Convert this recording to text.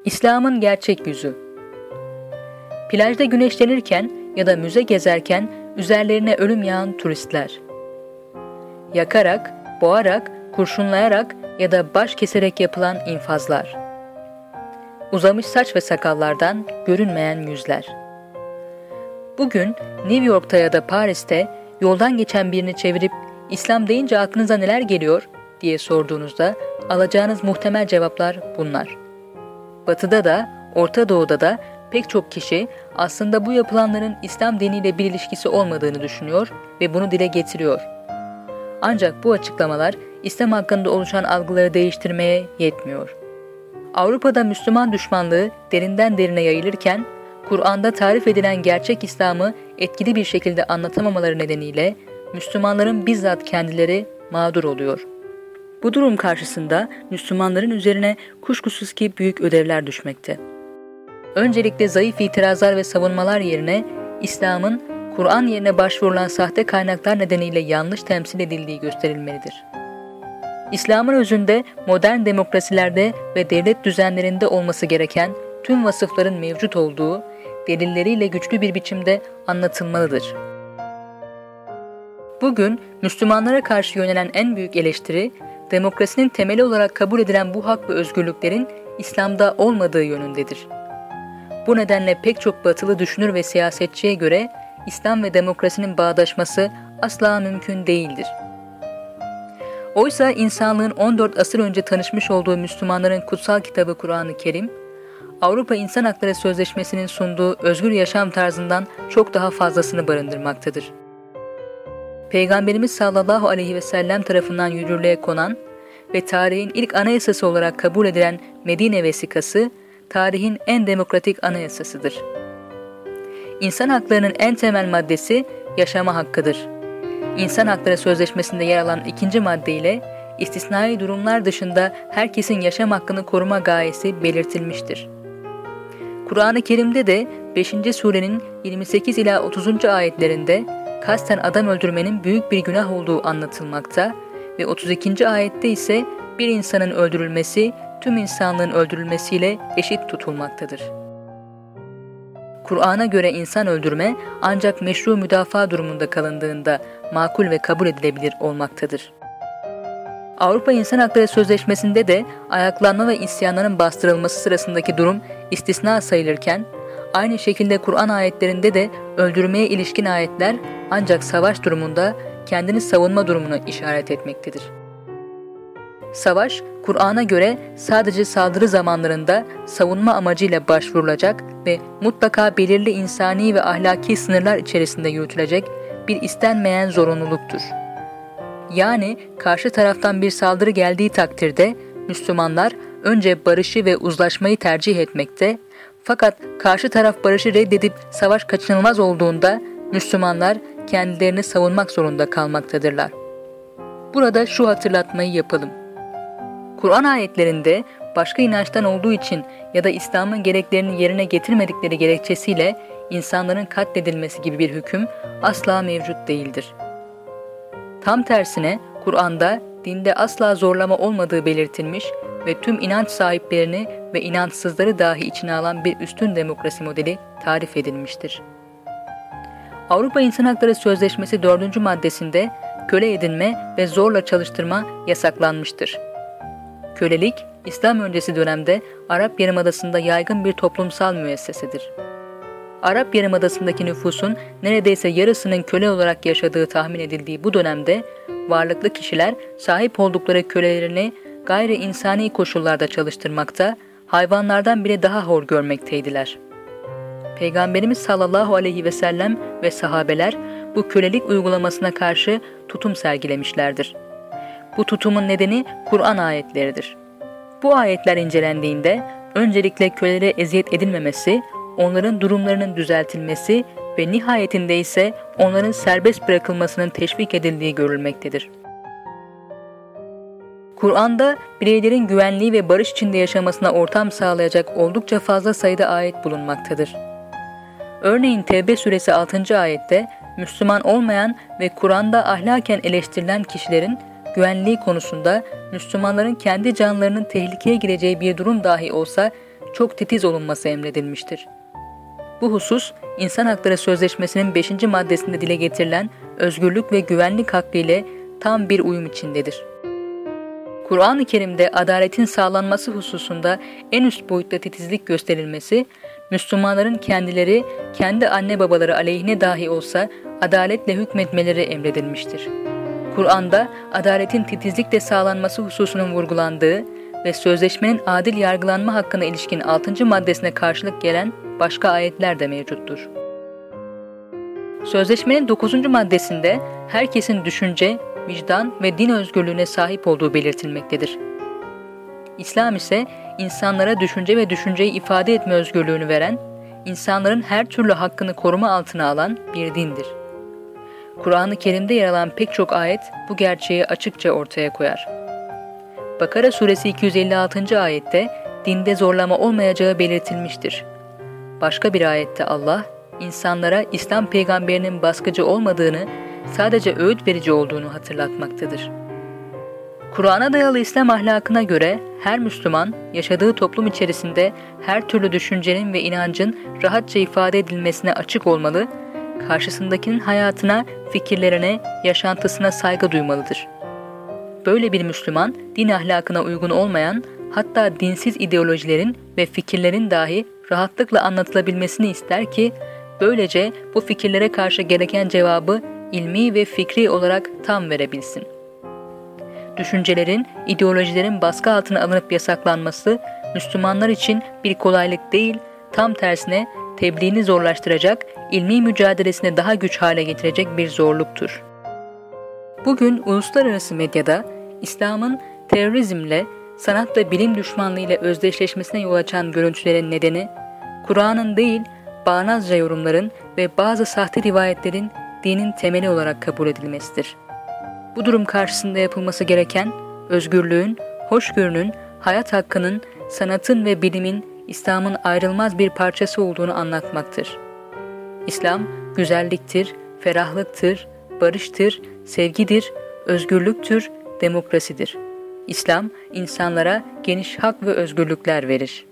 İslam'ın gerçek yüzü. Plajda güneşlenirken ya da müze gezerken üzerlerine ölüm yağan turistler. Yakarak, boğarak, kurşunlayarak ya da baş keserek yapılan infazlar. Uzamış saç ve sakallardan görünmeyen yüzler. Bugün New York'ta ya da Paris'te yoldan geçen birini çevirip İslam deyince aklınıza neler geliyor diye sorduğunuzda alacağınız muhtemel cevaplar bunlar. Batı'da da, Orta Doğu'da da pek çok kişi aslında bu yapılanların İslam diniyle bir ilişkisi olmadığını düşünüyor ve bunu dile getiriyor. Ancak bu açıklamalar İslam hakkında oluşan algıları değiştirmeye yetmiyor. Avrupa'da Müslüman düşmanlığı derinden derine yayılırken, Kur'an'da tarif edilen gerçek İslam'ı etkili bir şekilde anlatamamaları nedeniyle Müslümanların bizzat kendileri mağdur oluyor. Bu durum karşısında Müslümanların üzerine kuşkusuz ki büyük ödevler düşmekte. Öncelikle zayıf itirazlar ve savunmalar yerine İslam'ın Kur'an yerine başvurulan sahte kaynaklar nedeniyle yanlış temsil edildiği gösterilmelidir. İslam'ın özünde modern demokrasilerde ve devlet düzenlerinde olması gereken tüm vasıfların mevcut olduğu, delilleriyle güçlü bir biçimde anlatılmalıdır. Bugün Müslümanlara karşı yönelen en büyük eleştiri, demokrasinin temeli olarak kabul edilen bu hak ve özgürlüklerin İslam'da olmadığı yönündedir. Bu nedenle pek çok batılı düşünür ve siyasetçiye göre İslam ve demokrasinin bağdaşması asla mümkün değildir. Oysa insanlığın 14 asır önce tanışmış olduğu Müslümanların kutsal kitabı Kur'an-ı Kerim, Avrupa İnsan Hakları Sözleşmesi'nin sunduğu özgür yaşam tarzından çok daha fazlasını barındırmaktadır. Peygamberimiz sallallahu aleyhi ve sellem tarafından yürürlüğe konan ve tarihin ilk anayasası olarak kabul edilen Medine Vesikası, tarihin en demokratik anayasasıdır. İnsan haklarının en temel maddesi yaşama hakkıdır. İnsan Hakları Sözleşmesi'nde yer alan 2. madde ile istisnai durumlar dışında herkesin yaşam hakkını koruma gayesi belirtilmiştir. Kur'an-ı Kerim'de de 5. surenin 28 ila 30. ayetlerinde kasten adam öldürmenin büyük bir günah olduğu anlatılmakta ve 32. ayette ise bir insanın öldürülmesi tüm insanlığın öldürülmesiyle eşit tutulmaktadır. Kur'an'a göre insan öldürme ancak meşru müdafaa durumunda kalındığında makul ve kabul edilebilir olmaktadır. Avrupa İnsan Hakları Sözleşmesi'nde de ayaklanma ve isyanların bastırılması sırasındaki durum istisna sayılırken, aynı şekilde Kur'an ayetlerinde de öldürmeye ilişkin ayetler ancak savaş durumunda kendini savunma durumunu işaret etmektedir. Savaş, Kur'an'a göre sadece saldırı zamanlarında savunma amacıyla başvurulacak ve mutlaka belirli insani ve ahlaki sınırlar içerisinde yürütülecek bir istenmeyen zorunluluktur. Yani karşı taraftan bir saldırı geldiği takdirde Müslümanlar önce barışı ve uzlaşmayı tercih etmekte, fakat karşı taraf barışı reddedip savaş kaçınılmaz olduğunda Müslümanlar kendilerini savunmak zorunda kalmaktadırlar. Burada şu hatırlatmayı yapalım. Kur'an ayetlerinde başka inançtan olduğu için ya da İslam'ın gereklerini yerine getirmedikleri gerekçesiyle insanların katledilmesi gibi bir hüküm asla mevcut değildir. Tam tersine Kur'an'da dinde asla zorlama olmadığı belirtilmiş ve tüm inanç sahiplerini ve inançsızları dahi içine alan bir üstün demokrasi modeli tarif edilmiştir. Avrupa İnsan Hakları Sözleşmesi 4. maddesinde köle edinme ve zorla çalıştırma yasaklanmıştır. Kölelik, İslam öncesi dönemde Arap Yarımadası'nda yaygın bir toplumsal müessesedir. Arap Yarımadası'ndaki nüfusun neredeyse yarısının köle olarak yaşadığı tahmin edildiği bu dönemde varlıklı kişiler sahip oldukları kölelerini gayri insani koşullarda çalıştırmakta, hayvanlardan bile daha hor görmekteydiler. Peygamberimiz sallallahu aleyhi ve sellem ve sahabeler bu kölelik uygulamasına karşı tutum sergilemişlerdir. Bu tutumun nedeni Kur'an ayetleridir. Bu ayetler incelendiğinde öncelikle kölelere eziyet edilmemesi, onların durumlarının düzeltilmesi ve nihayetinde ise onların serbest bırakılmasının teşvik edildiği görülmektedir. Kur'an'da bireylerin güvenliği ve barış içinde yaşamasına ortam sağlayacak oldukça fazla sayıda ayet bulunmaktadır. Örneğin Tevbe suresi 6. ayette Müslüman olmayan ve Kur'an'da ahlaken eleştirilen kişilerin güvenliği konusunda Müslümanların kendi canlarının tehlikeye gireceği bir durum dahi olsa çok titiz olunması emredilmiştir. Bu husus, İnsan Hakları Sözleşmesi'nin 5. maddesinde dile getirilen özgürlük ve güvenlik hakkı ile tam bir uyum içindedir. Kur'an-ı Kerim'de adaletin sağlanması hususunda en üst boyutta titizlik gösterilmesi, Müslümanların kendileri, kendi anne babaları aleyhine dahi olsa adaletle hükmetmeleri emredilmiştir. Kur'an'da adaletin titizlikle sağlanması hususunun vurgulandığı ve sözleşmenin adil yargılanma hakkına ilişkin 6. maddesine karşılık gelen başka ayetler de mevcuttur. Sözleşmenin 9. maddesinde herkesin düşünce, vicdan ve din özgürlüğüne sahip olduğu belirtilmektedir. İslam ise insanlara düşünce ve düşünceyi ifade etme özgürlüğünü veren, insanların her türlü hakkını koruma altına alan bir dindir. Kur'an-ı Kerim'de yer alan pek çok ayet bu gerçeği açıkça ortaya koyar. Bakara suresi 256. ayette dinde zorlama olmayacağı belirtilmiştir. Başka bir ayette Allah, insanlara İslam peygamberinin baskıcı olmadığını, sadece öğüt verici olduğunu hatırlatmaktadır. Kur'an'a dayalı İslam ahlakına göre her Müslüman, yaşadığı toplum içerisinde her türlü düşüncenin ve inancın rahatça ifade edilmesine açık olmalı, karşısındakinin hayatına, fikirlerine, yaşantısına saygı duymalıdır. Böyle bir Müslüman, din ahlakına uygun olmayan, hatta dinsiz ideolojilerin ve fikirlerin dahi rahatlıkla anlatılabilmesini ister ki, böylece bu fikirlere karşı gereken cevabı ilmi ve fikri olarak tam verebilsin. Düşüncelerin, ideolojilerin baskı altına alınıp yasaklanması, Müslümanlar için bir kolaylık değil, tam tersine tebliğini zorlaştıracak, ilmi mücadelesini daha güç hale getirecek bir zorluktur. Bugün uluslararası medyada İslam'ın terörizmle, sanat ve bilim düşmanlığıyla özdeşleşmesine yol açan görüntülerin nedeni, Kur'an'ın değil, bağnazca yorumların ve bazı sahte rivayetlerin dinin temeli olarak kabul edilmesidir. Bu durum karşısında yapılması gereken, özgürlüğün, hoşgörünün, hayat hakkının, sanatın ve bilimin İslam'ın ayrılmaz bir parçası olduğunu anlatmaktır. İslam, güzelliktir, ferahlıktır, barıştır, sevgidir, özgürlüktür, demokrasidir. İslam, insanlara geniş hak ve özgürlükler verir.